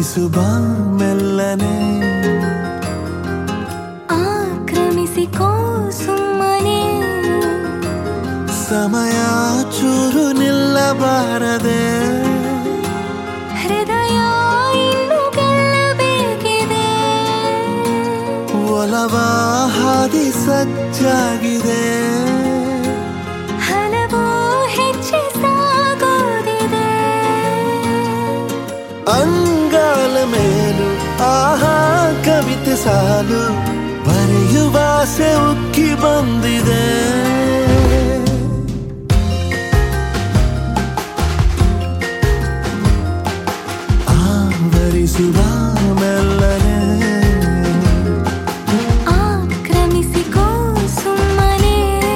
ಆವರಿಸುವ ಮೆಲ್ಲನೆ ಆಕ್ರಮಿಸಿಕೋ ಸುಮ್ಮನೆ ಸಮಯ ಚೂರು ನಿಲ್ಲಬಾರದೆ ಹೃದಯ ಇನ್ನು ಗೆಲ್ಲಬೇಕಿದೆ ಒಲವ ಹಾದಿ ಸಜ್ಜಾಗಿದೆ ಹಲವು ಹೆಚ್ಚೆ ಸಾಗೋದಿದೆ ಅಂಗಾಲ ಮೇಲು ಆಹಾ ಕವಿತೆ ಸಾಲು ಬರೆಯುವ ಆಸೆ ಉಕ್ಕಿ ಬಂದಿದೆ ಆವರಿಸುವ ಮೆಲ್ಲನೆ ಆಕ್ರಮಿಸಿಕೋ ಸುಮ್ಮನೆ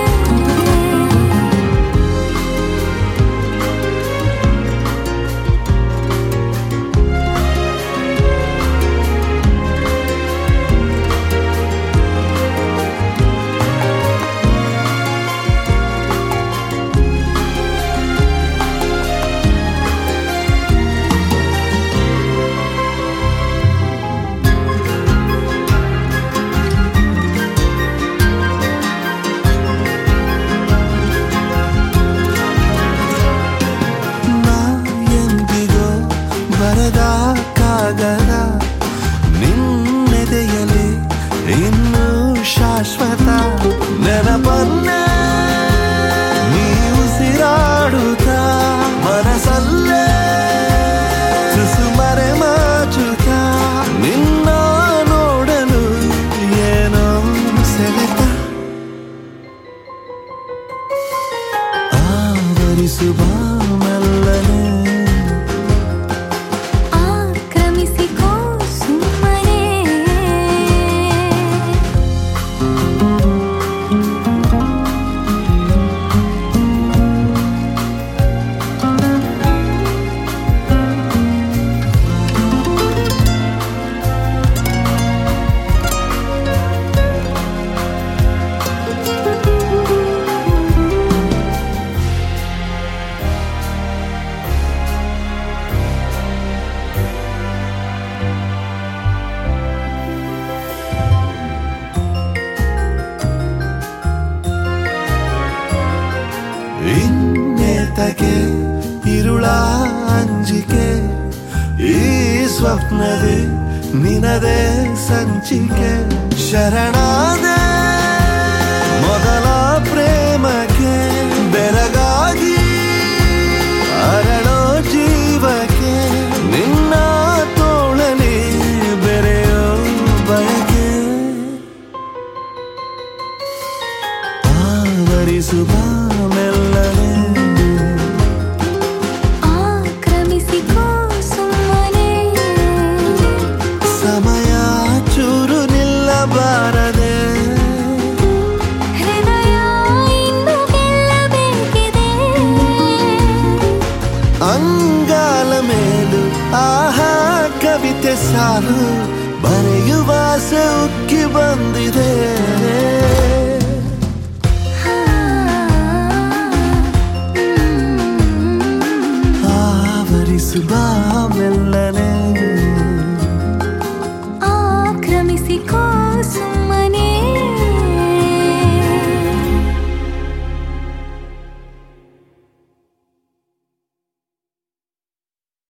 ಕಾಗದ ನಿನ್ನೆದೆಯಲಿ ಇನ್ನು ಶಾಶ್ವತ ನೆನಪನ್ನೇ ನೀ ಉಸಿರಾಡುತ್ತ ಮನಸಲ್ಲೇ ಸುಸುಮರೆ ಮಾಚುತ್ತ ನಿನ್ನ ನೋಡಲು ಏನೋ ಸೆಳೆತ ಆವರಿಸುವ ಮೆಲ್ಲನೆ ಇನ್ನೇತಕ್ಕೆ ಇರುಳ ಅಂಜಿಕೆ ಈ ಸ್ವಪ್ನದೇ ನಿನದೇ ಸಂಚಿಕೆ ಶರಣಾದೆ ಮೊದಲ ಪ್ರೇಮಕ್ಕೆ ಬೆರಗಾಗಿ ಅರಳೋ ಜೀವಕ್ಕೆ ನಿನ್ನ ತೋಳಲಿ ಬೆರೆಯೋ ಬಯಕೆ ಆವರಿಸುವ ಮೆಲ್ಲನೆ ಆಕ್ರಮಿಸಿಕೋ ಸುಮ್ಮನೆ ಸಮಯ ಚೂರು ನಿಲ್ಲಬಾರದೆ ಹೃದಯ ಇನ್ನು ಗೆಲ್ಲಬೇಕಿದೆ ಅಂಗಾಲ ಮೇಲು ಆಹಾ ಕವಿತೆ ಸಾಲು ಬರೆಯುವ ಆಸೆ ಉಕ್ಕಿ ಬಂದಿದೆ ಆವರಿಸುವ ಮೆಲ್ಲ